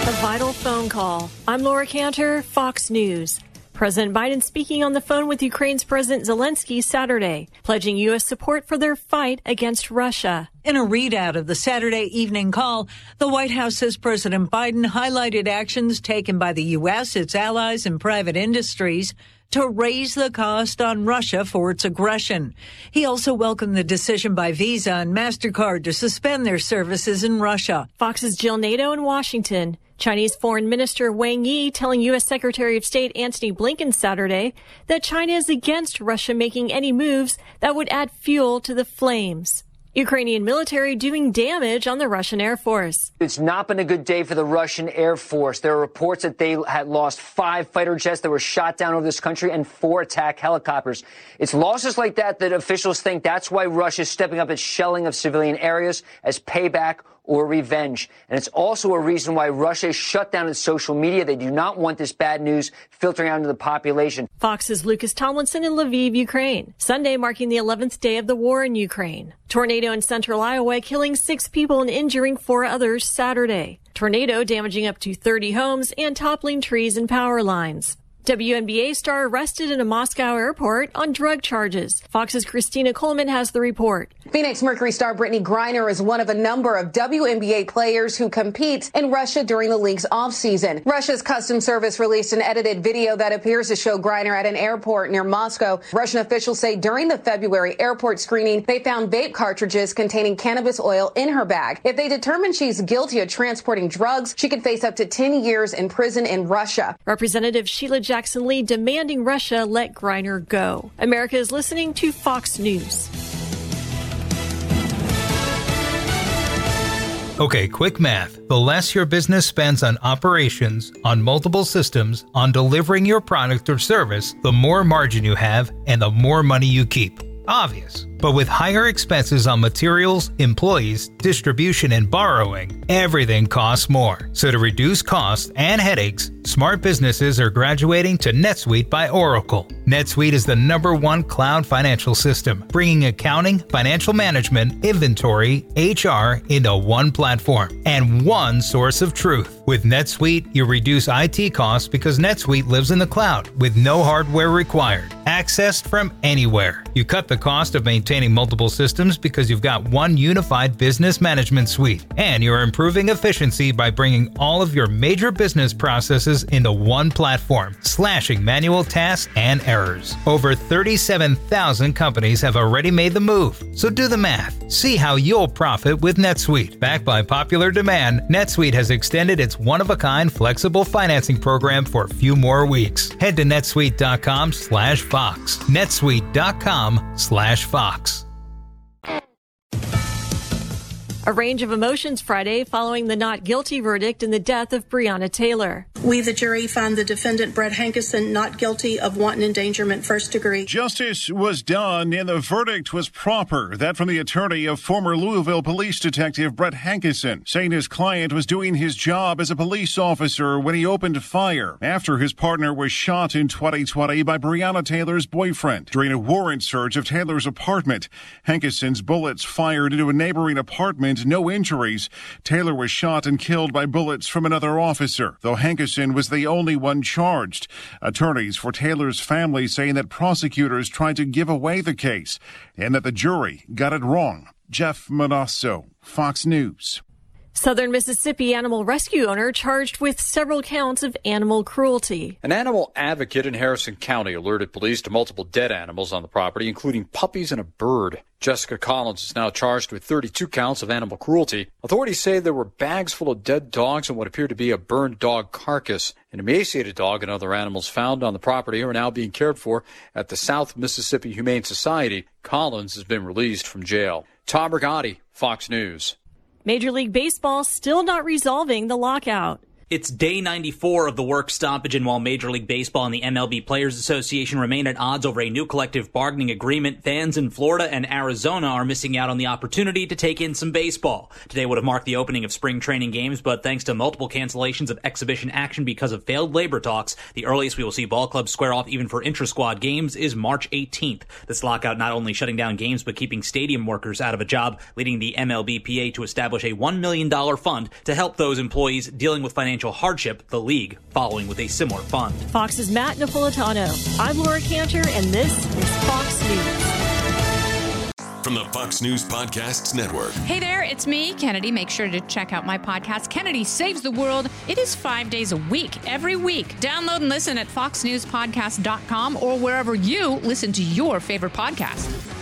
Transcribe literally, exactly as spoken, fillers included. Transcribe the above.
A vital phone call. I'm Laura Cantor, Fox News. President Biden speaking on the phone with Ukraine's President Zelensky Saturday, pledging U S support for their fight against Russia. In a readout of the Saturday evening call, the White House says President Biden highlighted actions taken by the U S, its allies, and private industries to raise the cost on Russia for its aggression. He also welcomed the decision by Visa and MasterCard to suspend their services in Russia. Fox's Jill Nato in Washington. Chinese Foreign Minister Wang Yi telling U S Secretary of State Antony Blinken Saturday that China is against Russia making any moves that would add fuel to the flames. Ukrainian military doing damage on the Russian Air Force. It's not been a good day for the Russian Air Force. There are reports that they had lost five fighter jets that were shot down over this country and four attack helicopters. It's losses like that that officials think that's why Russia is stepping up its shelling of civilian areas as payback or revenge. And it's also a reason why Russia shut down its social media. They do not want this bad news filtering out into the population. Fox's Lucas Tomlinson in Lviv, Ukraine. Sunday marking the eleventh day of the war in Ukraine. Tornado in central Iowa killing six people and injuring four others Saturday. Tornado damaging up to thirty homes and toppling trees and power lines. W N B A star arrested in a Moscow airport on drug charges. Fox's Christina Coleman has the report. Phoenix Mercury star Brittany Griner is one of a number of W N B A players who compete in Russia during the league's offseason. Russia's Customs Service released an edited video that appears to show Griner at an airport near Moscow. Russian officials say during the February airport screening, they found vape cartridges containing cannabis oil in her bag. If they determine she's guilty of transporting drugs, she could face up to ten years in prison in Russia. Representative Sheila Jackson Lee demanding Russia let Griner go. America is listening to Fox News. Okay, quick math. The less your business spends on operations, on multiple systems, on delivering your product or service, the more margin you have and the more money you keep. Obvious. But with higher expenses on materials, employees, distribution, and borrowing, everything costs more. So to reduce costs and headaches, smart businesses are graduating to NetSuite by Oracle. NetSuite is the number one cloud financial system, bringing accounting, financial management, inventory, H R into one platform and one source of truth. With NetSuite, you reduce I T costs because NetSuite lives in the cloud with no hardware required, accessed from anywhere. You cut the cost of maintaining multiple systems because you've got one unified business management suite, and you're improving efficiency by bringing all of your major business processes into one platform, slashing manual tasks and errors. Over thirty-seven thousand companies have already made the move, so do the math. See how you'll profit with NetSuite. Backed by popular demand, NetSuite has extended its one-of-a-kind flexible financing program for a few more weeks. Head to netsuite.com slash Fox. netsuite.com slash Fox. A range of emotions Friday following the not guilty verdict in the death of Breonna Taylor. We, the jury, found the defendant, Brett Hankison, not guilty of wanton endangerment first degree. Justice was done and the verdict was proper. That from the attorney of former Louisville police detective Brett Hankison, saying his client was doing his job as a police officer when he opened fire after his partner was shot in twenty twenty by Breonna Taylor's boyfriend during a warrant search of Taylor's apartment. Hankison's bullets fired into a neighboring apartment. No injuries. Taylor was shot and killed by bullets from another officer, though Hankison was the only one charged. Attorneys for Taylor's family saying that prosecutors tried to give away the case and that the jury got it wrong. Jeff Manasso, Fox News. Southern Mississippi animal rescue owner charged with several counts of animal cruelty. An animal advocate in Harrison County alerted police to multiple dead animals on the property, including puppies and a bird. Jessica Collins is now charged with thirty-two counts of animal cruelty. Authorities say there were bags full of dead dogs and what appeared to be a burned dog carcass. An emaciated dog and other animals found on the property are now being cared for at the South Mississippi Humane Society. Collins has been released from jail. Tom Rigotti, Fox News. Major League Baseball still not resolving the lockout. It's day ninety-four of the work stoppage, and while Major League Baseball and the M L B Players Association remain at odds over a new collective bargaining agreement, fans in Florida and Arizona are missing out on the opportunity to take in some baseball. Today would have marked the opening of spring training games, but thanks to multiple cancellations of exhibition action because of failed labor talks, the earliest we will see ball clubs square off even for intra-squad games is March eighteenth. This lockout not only shutting down games, but keeping stadium workers out of a job, leading the M L B P A to establish a one million dollars fund to help those employees dealing with financial financial hardship, the league following with a similar fund. Fox's Matt Napolitano. I'm Laura Cantor, and this is Fox News. From the Fox News Podcasts Network. Hey there, it's me, Kennedy. Make sure to check out my podcast, Kennedy Saves the World. It is five days a week, every week. Download and listen at fox news podcast dot com or wherever you listen to your favorite podcast.